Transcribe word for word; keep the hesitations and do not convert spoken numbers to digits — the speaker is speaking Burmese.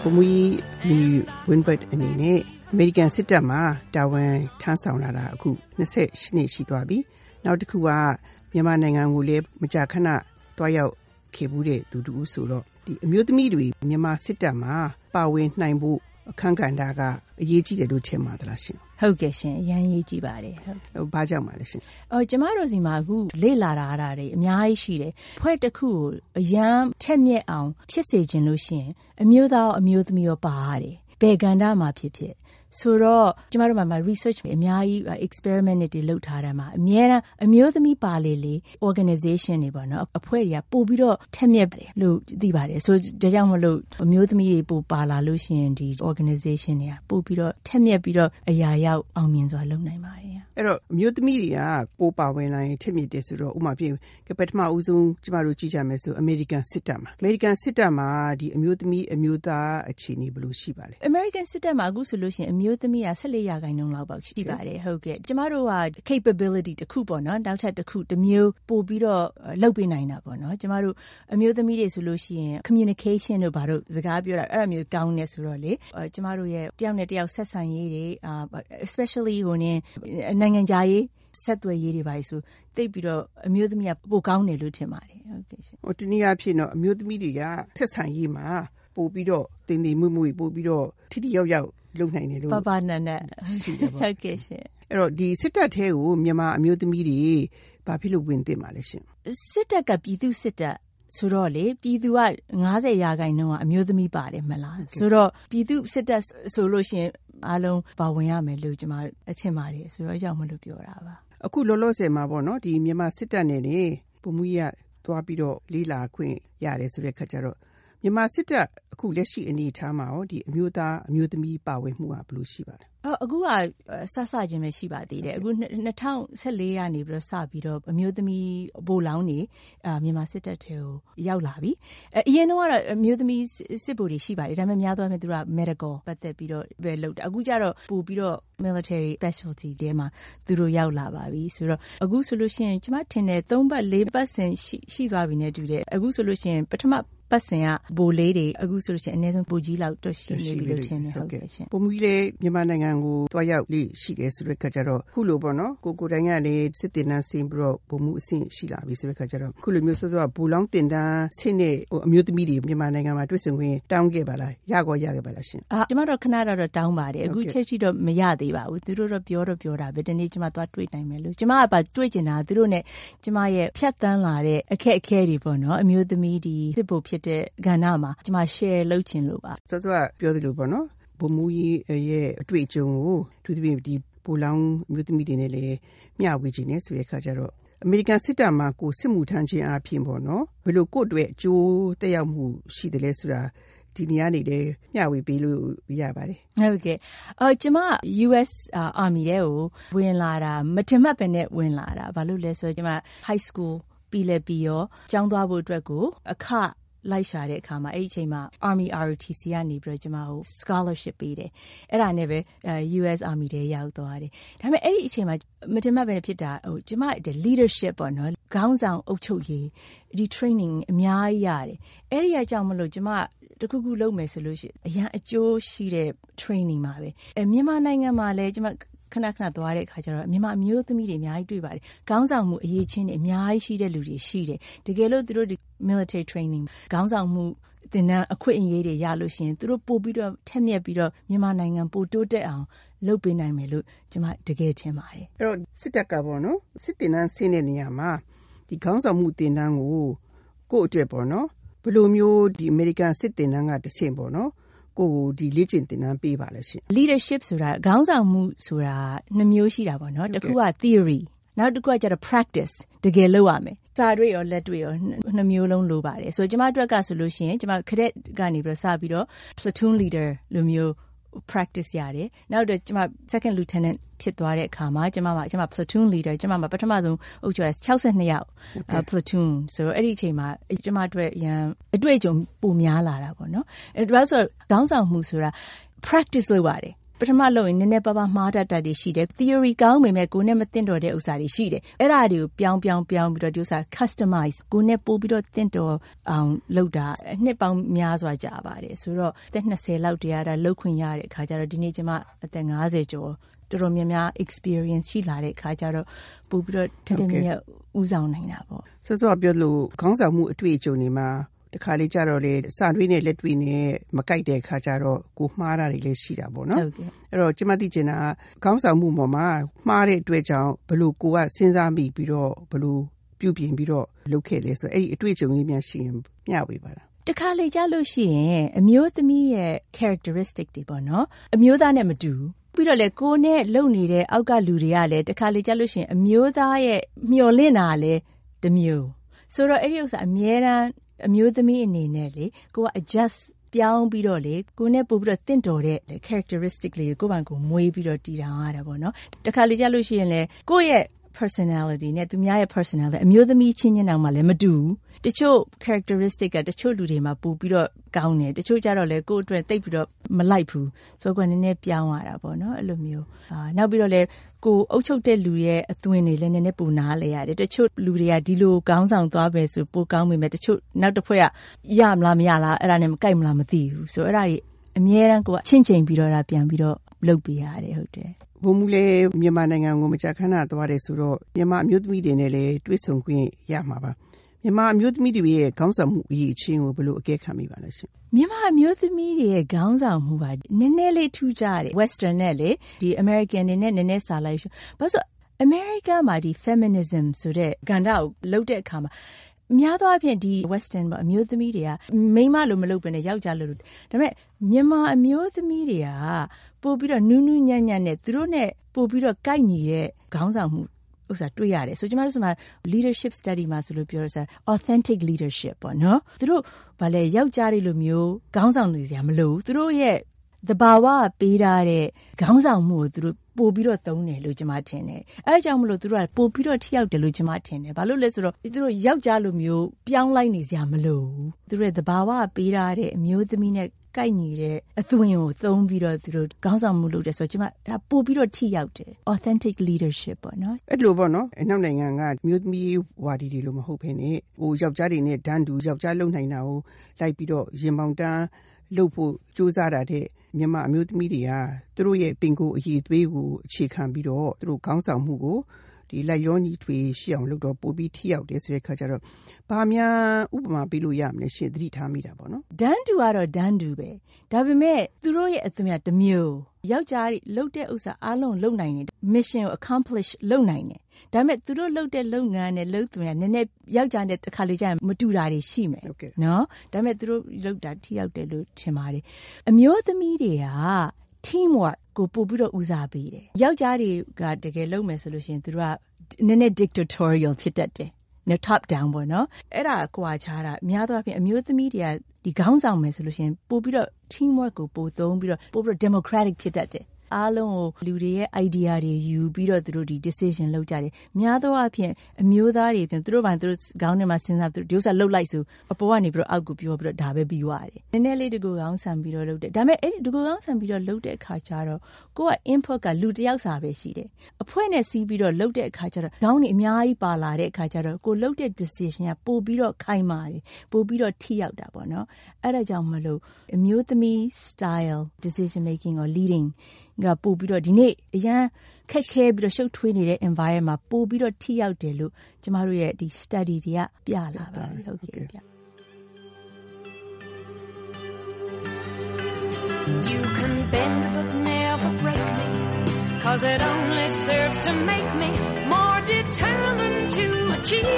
မွေလူဝင်းဘတ်အနေနဲ့အမေရိကန်စစ်တပ်မှာတာဝန်ထမ်းဆောင်လာတာအခုနှစ်နှစ်ရှိသွားပြီနောက်တစ်ခုကမြန်မာနိုင်ငံကိုလည်းမကြာခဏတွားရောက်ခဲ့ဘူးတဲ့သူတူဆိုတော့ဒီအမျိုးသမီးတွေမြန်မာစစ်တပ်မှာပါဝင်နိုင်ဖို့အခန်းကဏ္ဍကအရေးကြီးတယ်လို့ထင်ပါသလားရှင်ဟုတ်ကဲ့ရှင်အရင်ရေးကြည့်ပါတယ်ဟုတ်ဘာကြောင့်ပါလဲရှင်အော်ကျမတို့စီမှာအခုလေ့လာတာအားတွေအများကြီးရှိတယ်ဖွဲ့တစ်ခုကိုအရန်ထက်မြက်အောင်ဖြစ်စေခြင်းလို့ရှိရင်အမျိုးသားအမျိုးသမီးရောပါရတယ်ဘယ်ကဏ္ဍမှာဖြစ်ဖြစ်ဆိုတော့ကျမတို့မှာ research အများကြီး experiment တွေလုပ်ထားတယ်မှာအများအားအမျိုးသမီးပါလေလေ organization တွေပေါ့နော်အဖွဲ့တွေကပို့ပြီးတော့ထက်မြက်တယ်လို့သိပါတယ်ဆိုဒါကြောင့်မလို့အမျိုးသမီးတွေပို့ပါလာလို့ရှိရင်ဒီ organization တွေကပို့ပြီးတော့ထက်မြက်ပြီးတော့အရာရောက်အောင်မြင်စွာလုပ်နိုင်ပါတယ်အဲ့တော့အမျိုးသမီးတွေကပို့ပါဝင်လာရင်ထက်မြက်တယ်ဆိုတော့ဥပမာပြပထမဦးဆုံးကျမတို့ကြည့်ကြမယ်ဆို American စစ်တပ်မှာ American စစ်တပ်မှာဒီအမျိုးသမီးအမျိုးသားအခြေအနေဘယ်လိုရှိပါလဲ American စစ်တပ်မှာအခုဆိုလို့ရှိရင်အမျိုးသမီးက၁၄ရာခိုင်နှုန်းလောက်ပေါ့ရှိပါတယ်ဟုတ်ကဲ့ကျမတို့က capability တစ်ခုပေါ့နော်နောက်ထပ်တစ်ခုတစ်မျိုးပို့ပြီးတော့လုပ်ပေးနိုင်တာပေါ့နော်ကျမတို့အမျိုးသမီးတွေဆိုလို့ရှိရင် communication တို့ဘာတို့စကားပြောတာအဲ့အမျိုးကောင်းနေဆိုတော့လေကျမတို့ရဲ့တယောက်နဲ့တယောက်ဆက်ဆံရေးတွေ especially ဟိုနေနိုင်ငံခြားရေးဆက်သွယ်ရေးတွေပါဆိုသိပြီးတော့အမျိုးသမီးကပိုကောင်းတယ်လို့ထင်ပါတယ်ဟုတ်ကဲ့ရှင်ဟိုတနည်းအားဖြင့်တော့အမျိုးသမီးတွေကဆက်ဆံရေးမှာပို့ပြီးတော့တင်တင်မွေ့မွေ့ပို့ပြီးတော့ထိထိရောက်ရောက်လုပ်နိုင်တယ်လို့ပပနနရှိတယ်ပေါ့ဟုတ်ကဲ့ရှင်အဲ့တော့ဒီစစ်တပ်ထဲကိုမြန်မာအမျိုးသမီးတွေဘာဖြစ်လို့ဝင်တင်ပါလဲရှင်စစ်တပ်ကပြည်သူစစ်တပ်ဆိုတော့လေပြည်သူက၅၀ရာခိုင်နှုန်းကအမျိုးသမီးပါတယ်မလားဆိုတော့ပြည်သူစစ်တပ်ဆိုလို့ရှိရင်အားလုံးပါဝင်ရမယ်လို့ကျွန်မအထင်ပါတယ်ဆိုတော့ရောက်မလို့ပြောတာပါအခုလောလောဆယ်မှာပေါ့နော်ဒီမြန်မာစစ်တပ်နဲ့နေပုံမှုရသွားပြီးတော့လေးလာခွင့်ရတယ်ဆိုတဲ့ခါကျတော့မြန်မာစစ်တပ်အခုလက်ရှိအနေအထားမှာရောဒီအမျိုးသားအမျိုးသမီးပါဝင်မှုကဘယ်လိုရှိပါလဲအော်အခုကစစချင်းပဲရှိပါသေးတယ်အခု၂၀၁၄ကနေပြီးတော့စပြီးတော့အမျိုးသမီးဘိုလောင်းနေအာမြန်မာစစ်တပ်ထဲကိုရောက်လာပြီအရင်တော့ကတော့အမျိုးသမီးစစ်ဗိုလ်တွေရှိပါတယ်ဒါပေမဲ့များသောအားဖြင့်သူက medical ပတ်သက်ပြီးတော့ပဲလုပ်တယ်အခုကျတော့ပို့ပြီးတော့ military specialty တဲမှာသူတို့ရောက်လာပါပြီဆိုတော့အခုဆိုလို့ရှိရင်ကျမထင်တယ်၃ပတ်၄ပတ်ဆင်ရှိရှိသွားပြီနဲ့တူတယ်အခုဆိုလို့ရှိရင်ပထမပတ်စင်ကဘိုလေးတွေအခုဆိုလို့ရှိရင်အနည်းဆုံးပူကြီးလောက်တွက်ရှိနေပြီလို့ထင်တယ်ဟုတ်ကဲ့ရှင်ပုံမူလေးမြန်မာနိုင်ငံကိုတွားရောက်လေးရှိတယ်ဆိုတဲ့ခါကျတော့ခုလိုပေါ့နော်ကိုကိုတိုင်းကနေစစ်တင်တန်းဆင်းပြီးတော့ပုံမှုအဆင့်ရှိလာပြီဆိုတဲ့ခါကျတော့ခုလိုမျိုးဆိုတော့ဘူလောင်းတင်တန်းဆင်းတဲ့ဟိုအမျိုးသမီးတွေမြန်မာနိုင်ငံမှာတွေ့ဆုံခွင့်တောင်းခဲ့ပါလားရကောရခဲ့ပါလားရှင်အာကျမတို့ခဏတော့တောင်းပါတယ်အခုချက်ချီတော့မရသေးပါဘူးသူတို့တော့ပြောတော့ပြောတာပဲဒီနေ့ကျမသွားတွေ့နိုင်မယ်လို့ကျမကပါတွေ့ကျင်တာသူတို့နဲ့ကျမရဲ့ဖြတ်တန်းလာတဲ့အခက်အခဲတွေပေါ့နော်အမျိုးသမီးဒီစစ်ဖို့ဖြစ်တဲ့ကဏ္ဍမှာကျမ share လုပ်ချင်လို့ပါဆိုတော့ပြောသလိုပေါ့နော်ဘုံမူကြီးရဲ့အတွေ့အကြုံကိုသူတို့ဒီပူလောင်မျိုးသမီးတွေနဲ့လည်းမျှဝေခြင်းနဲ့ဆိုတဲ့အခါကျတော့အမေရိကန်စစ်တပ်မှာကိုစစ်မှုထမ်းခြင်းအပြင်ပေါ့နော်ဘယ်လိုကိုယ့်အတွက်အကျိုးသက်ရောက်မှုရှိတယ်လဲဆိုတာဒီနေရာနေလည်းမျှဝေပေးလို့ရပါတယ်ဟုတ်ကဲ့အော်ကျမ U S Army တဲ့ကိုဝင်လာတာမထင်မှတ်ပဲနဲ့ဝင်လာတာဘာလို့လဲဆိုတော့ကျမ high school ပြီးလဲပြီးရောကျောင်းသွားဖို့အတွက်ကိုအခလိုက်ရှာတဲ့အခါမှာအဲ့ဒီအချိန်မှာ Army R O T C ကနေပြီးတော့ကျမကို scholarship ပေးတယ်အဲ့ဒါနဲ့ပဲ U S Army တွေရောက်သွားတယ်ဒါပေမဲ့အဲ့ဒီအချိန်မှာမတင်မှတ်ပဲဖြစ်တာဟိုကျမ leadership ပေါ့နော်ခေါင်းဆောင်အုပ်ချုပ်ရေးဒီ training အများကြီးရတယ်အဲ့ဒီအကြောင်းမလို့ကျမတခုခုလုပ်မယ်ဆိုလို့ရှိရင်အရင်အကျိုးရှိတဲ့ training ပါပဲအဲမြန်မာနိုင်ငံမှာလည်းကျမခဏခဏသွားတဲ့အခါကျတော့မြန်မာအမျိုးသမီးတွေအများကြီးတွေ့ပါတယ်ခေါင်းဆောင်မှုအရေးချင်းတွေအများကြီးရှိတဲ့လူတွေရှိတယ်တကယ်လို့သူတို့ဒီ military training ခေါင်းဆောင်မှုသင်တန်းအခွင့်အရေးတွေရလို့ရှိရင်သူတို့ပို့ပြီးတော့ထက်မြက်ပြီးတော့မြန်မာနိုင်ငံပိုတိုးတက်အောင်လုပ်ပေးနိုင်မယ်လို့ကျွန်မတကယ်ထင်ပါတယ်အဲ့တော့စစ်တပ်ကပေါ့နော်စစ်တင်တန်းဆင်းတဲ့နေရာမှာဒီခေါင်းဆောင်မှုသင်တန်းကိုကိုယ့်အတွက်ပေါ့နော်ဘယ်လိုမျိုးဒီ American စစ်တင်တန်းကတစ်ဆင့်ပေါ့နော်ကိုဒီလေ့ကျင့်သင်တန်းပေးပါလဲရှင် leadership ဆိုတာခေါင်းဆောင်မှုဆိုတာနှစ်မျိုးရှိတာပေါ့နော်တစ်ခုက theory နောက်တစ်ခုကကျတော့ practice တကယ်လုပ်ရမယ်စာတွေရောလက်တွေရောနှစ်မျိုးလုံးလိုပါတယ်ဆိုတော့ကျမအတွက်ကဆိုလို့ရှိရင်ကျမ cadet ကနေပြီးတော့စပြီးတော့ platoon leader လိုမျိုး practice ရတယ်နောက်တော့ကျမ second lieutenant ဖြစ်သွားတဲ့အခါမှာကျမမှာကျမ platoon leader ကျမမှာပထမဆုံးအုပ်ချုပ်၆၂ယောက် platoon ဆိုတော့အဲ့ဒီအချိန်မှာကျမအတွက်ရန်အတွေ့အကြုံပိုများလာတာပေါ့နော်အဲ့ဒါဆိုခေါင်းဆောင်မှုဆိုတာ practice လုပ်ရတယ်ပထမလို့ရင်နည်းနည်းပါးပါးမှားတတ်တာတွေရှိတယ် theory ကောင်းပေမဲ့ကိုယ်နဲ့မသိတော့တဲ့ဥစ္စာတွေရှိတယ်အဲ့ဒါတွေကိုပြောင်းပြောင်းပြောင်းပြီးတော့ဒီဥစ္စာ customize ကိုယ်နဲ့ပို့ပြီးတော့သင့်တော်အောင်လုပ်တာနှစ်ပေါင်းများစွာကြာပါတယ်ဆိုတော့အသက်နှစ်ဆယ်လောက်တည်းရတာလုပ်ခွင့်ရတဲ့အခါကျတော့ဒီနေ့ကျမအသက်ငါးဆယ်ကျော်တော်တော်များများ experience ရှိလာတဲ့အခါကျတော့ပို့ပြီးတော့တကယ်မြတ်ဦးဆောင်နိုင်တာပေါ့ဆိုတော့ပြောလို့ခေါင်းဆောင်မှုအတွေ့အကြုံတွေမှာတခါလေးကြတော့လေစာတွေနဲ့လက်တွေနဲ့မကိုက်တဲ့အခါကျတော့ကိုမှားတာတွေလည်းရှိတာပေါ့နော်အဲ့တော့ကျမသိချင်တာခေါင်းဆောင်မှုပေါ်မှာမှားတဲ့အတွက်ကြောင့်ဘလို့ကိုကစဉ်းစားမိပြီးတော့ဘလို့ပြုပြင်ပြီးတော့လုပ်ခဲ့လဲဆိုအဲ့ဒီအတွေ့အကြုံလေးများရှိရင်မျှဝေပါလားတခါလေကြလို့ရှိရင်အမျိုးသမီးရဲ့ characteristic တွေပေါ့နော်အမျိုးသားနဲ့မတူပြီးတော့လေကိုနဲ့လုံနေတဲ့အောက်ကလူတွေကလည်းတခါလေကြလို့ရှိရင်အမျိုးသားရဲ့မျော်လင့်တာလည်းတစ်မျိုးဆိုတော့အဲ့ဒီဥစ္စာအများတန်းအမျိုးသမီးအနေနဲ့လေကိုက adjust ပြောင်းပြီးတော့လေကိုနဲ့ပို့ပြီးတော့တင့်တော်တဲ့ characteristic လေးကိုကိုယ့်ဘာကိုမွေးပြီးတော့တည်ထောင်ရတာပေါ့နော်တခါလေကြလို့ရှိရင်လေကိုယ့်ရဲ့ personality နဲ့သူများရဲ့ personality အမျိုးသမီးချင်းချင်းတောင်မှလည်းမတူဘူးတချို့ characteristic ကတချို့လူတွေမှာပို့ပြီးတော့ကောင်းတယ်တချို့ကြတော့လေကိုယ့်အတွက်တိတ်ပြီးတော့မလိုက်ဘူးဆိုတော့နည်းနည်းပြောင်းရတာပေါ့နော်အဲ့လိုမျိုးအာနောက်ပြီးတော့လေကိုအုပ်ချုပ်တဲ့လူရဲ့အသွင်တွေလည်းနည်းနည်းပိုနားလဲရတယ်တချို့လူတွေကဒီလိုကောင်းဆောင်သွားပဲဆိုပိုကောင်းပေမဲ့တချို့နောက်တစ်ဖွဲ့ကရမလားမရလားအဲ့ဒါနဲ့မကိုက်မလားမသိဘူးဆိုတော့အဲ့ဒါကြီးအများတန်းကိုကချင့်ချိန်ပြီးတော့ဒါပြန်ပြီးတော့လုပ်ပေးရတယ်ဟုတ်တယ်ဘုံမူလေမြန်မာနိုင်ငံကိုမကြာခဏသွားတယ်ဆိုတော့မြန်မာအမျိုးသမီးတွေနဲ့လည်းတွေ့ဆုံခွင့်ရမှာပါမြန်မာအမျိုးသမီးတွေရဲ့ခေါင်းဆောင်မှုအရေးအချင်းကိုဘယ်လိုအကဲခတ်မိပါလဲရှင်မြန်မာအမျိုးသမီးတွေရဲ့ခေါင်းဆောင်မှုပါနည်းနည်းလေးထူးခြားတယ် Western နဲ့လေဒီ American တွေနဲ့နည်းနည်းစာလိုက်ဘာလို့ America မှာဒီ feminism ဆိုတဲ့ကဏ္ဍကိုလုပ်တဲ့အခါမှာများသောအားဖြင့်ဒီ Western ပေါ့အမျိုးသမီးတွေကမိန်းမလိုမလုပ်ဘဲနဲ့ယောက်ျားလိုဒါပေမဲ့မြန်မာအမျိုးသမီးတွေကပို့ပြီးတော့နူးနူးညံ့ညံ့နဲ့သူတို့နဲ့ပို့ပြီးတော့ကိုက်ညီတဲ့ခေါင်းဆောင်မှုဥစ္စာတွေ့ရတယ်ဆိုကျမတို့ဆိုမှာ leadership study မှာဆိုလို့ပြောရစား authentic leadership ပေါ့နော်သူတို့ဗာလဲယောက်ျားတွေလိုမျိုးခေါင်းဆောင်နေစရာမလိုဘူးသူတို့ရဲ့သဘာဝပေးထားတဲ့ခေါင်းဆောင်မှုကိုသူတို့ပို့ပြီးတော့သုံးတယ်လို့ကျွန်မထင်တယ်အဲဒါကြောင့်မလို့သူတို့ကပို့ပြီးတော့ထိရောက်တယ်လို့ကျွန်မထင်တယ်ဘာလို့လဲဆိုတော့သူတို့ယောက်ျားလိုမျိုးပြောင်းလိုက်နေစရာမလိုဘူးသူတို့ရဲ့သဘာဝပေးထားတဲ့အမျိုးသမီးနဲ့ကိုက်ညီတဲ့အသွင်ကိုသုံးပြီးတော့သူတို့ခေါင်းဆောင်မှုလုပ်တယ်ဆိုတော့ကျွန်မဒါပို့ပြီးတော့ထိရောက်တယ် authentic leadership ပေါ့နော်အဲ့လိုပေါ့နော်အနောက်နိုင်ငံကမျိုးသမီးဝါဒီတွေလို့မဟုတ်ဘဲနဲ့ဟိုယောက်ျားတွေနဲ့ဒန်းတူယောက်ျားလုံနိုင်တာကိုလိုက်ပြီးတော့ရင်ပေါင်တန်းလုပ်ဖို့စူးစမ်းတာတဲ့မြန်မာအမျိုးသမီးတွေကသူတို့ရဲ့ပင်ကိုယ်အရေးသွေးကိုအခြေခံပြီးတော့သူတို့ခေါင်းဆောင်မှုကိုဒီလိုက်ရောညီထွေရှိအောင်လုပ်တော့ပို့ပြီးထိရောက်တယ်ဆိုတဲ့ခါကျတော့ဘာများဥပမာပေးလို့ရမလဲရှင်သတိထားမိတာပေါ့နော်ဒန်းတူကတော့ဒန်းတူပဲဒါပေမဲ့သူတို့ရဲ့အသွင်ကတစ်မျိုးယောက်ျားတွေလုပ်တဲ့ဥစ္စာအားလုံးလုပ်နိုင်တယ် mission ကို accomplish လုပ်နိုင်တယ်ဒါပေမဲ့သူတို့လုပ်တဲ့လုပ်ငန်းနဲ့လုပ်သွင်ကနည်းနည်းယောက်ျားနဲ့တစ်ခါလေကြာရင်မတူတာတွေရှိမယ်နော်ဒါပေမဲ့သူတို့လုပ်တာထိရောက်တယ်လို့ထင်ပါတယ်အမျိုးသမီးတွေက team work ကိုပို့ပြီးတော့ဦးစားပေးတယ်ယောက်ျားတွေကတကယ်လုပ်မယ်ဆိုလို့ရှိရင်သူတို့ကနည်းနည်း dictatorial ဖြစ်တတ်တယ်နော် top down ပေါ့နော်အဲ့ဒါကွာခြားတာများသောအားဖြင့်အမျိုးသမီးတွေကဒီခေါင်းဆောင်မယ်ဆိုလို့ရှိရင်ပို့ပြီးတော့ team work ကိုပို့သုံးပြီးတော့ပို့ပြီးတော့ democratic ဖြစ်တတ်တယ်အားလုံးကိုလူတွေရဲ့ idea တွေယူပြီးတော့သူတို့ဒီ decision လုပ်ကြတယ်များသောအားဖြင့်အမျိုးသားတွေသူတို့ဘာသူတို့ခေါင်းထဲမှာစဉ်းစားသူတို့ဒီဥစ္စာလှုပ်လိုက်ဆိုအပေါ်ကနေပြီးတော့အောက်ကိုပြောပြီးတော့ဒါပဲပြီးသွားတယ်နည်းနည်းလေးတကူခေါင်းဆန်ပြီးတော့လုပ်တယ်ဒါပေမဲ့အဲ့ဒီတကူခေါင်းဆန်ပြီးတော့လုပ်တဲ့အခါကျတော့ကိုက input ကလူတစ်ယောက်စာပဲရှိတယ်အဖွဲ့နဲ့စီးပြီးတော့လုပ်တဲ့အခါကျတော့ခေါင်းတွေအများကြီးပါလာတဲ့အခါကျတော့ကိုလုပ်တဲ့ decision ကပို့ပြီးတော့ခိုင်မာတယ်ပို့ပြီးတော့ထိရောက်တာပေါ့နော်အဲ့ဒါကြောင့်မလို့အမျိုးသမီး style decision making or leadingကပို့ပြီးတော့ဒီနေ့အရန်ခက်ခဲပြီးတော့ရှုပ်ထွေးနေတဲ့ environment မှာပို့ပြီးတော့ထိရောက်တယ်လို့ကျမတို့ရဲ့ဒီ study တွေကပြလာပါပြီဟုတ်ကဲ့ပြ You can bend but never break me cause it only serves to make me more determined to achieve